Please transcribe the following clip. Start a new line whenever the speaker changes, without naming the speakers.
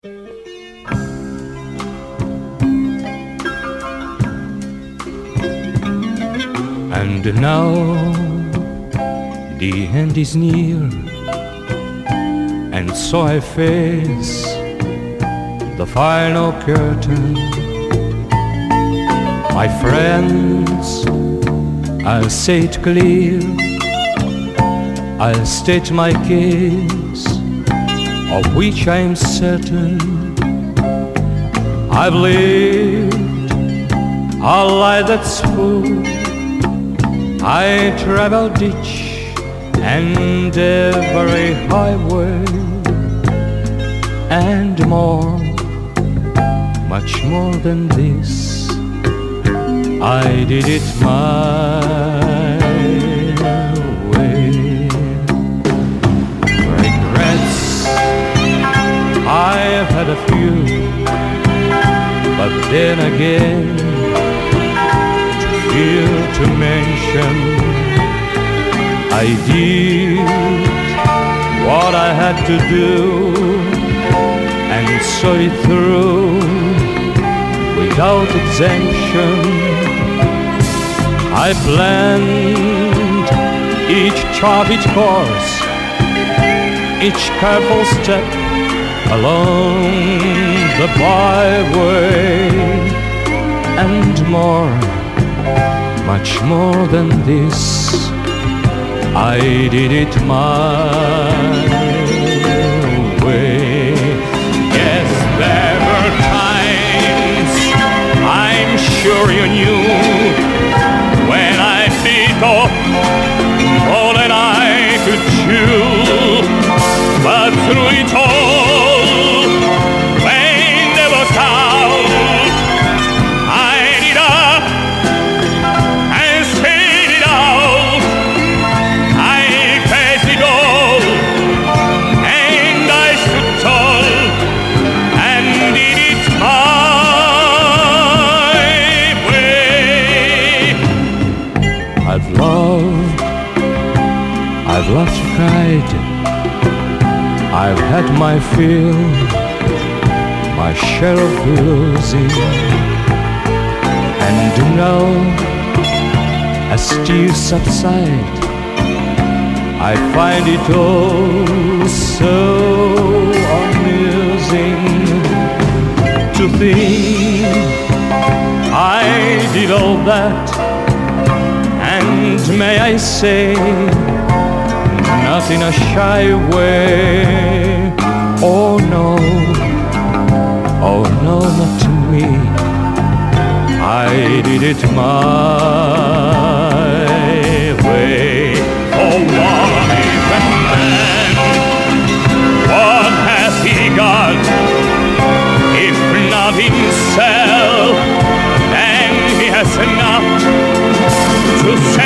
And now the end is near, and so I face the final curtain. My friends, I'll say it clear, I'll state my case, of which I'm certain. I've lived a life that's full. I traveled each and every highway, and more, much more than this. I did it my way. Regrets, I've had a few, but then again, too few to mention. I did what I had to do and saw it through without exemption. I planned each charted course, each careful step along the byway, and more, much more than this. I did it my way. Yes, there were times, I'm sure you knew, when I bit off all that I could chew. But through it all, when there was doubt, I did up and stayed it out. I faced it all, and I stood tall and did it my way. I've loved, you cried, I've had my fill, my share of losing, and now, as tears subside, I find it all so amusing to think I did all that, and may I say, not in a shy way. Oh no, not to me. I did it my way. Oh, what is a man? What has he got? If not himself, then he has enough to say.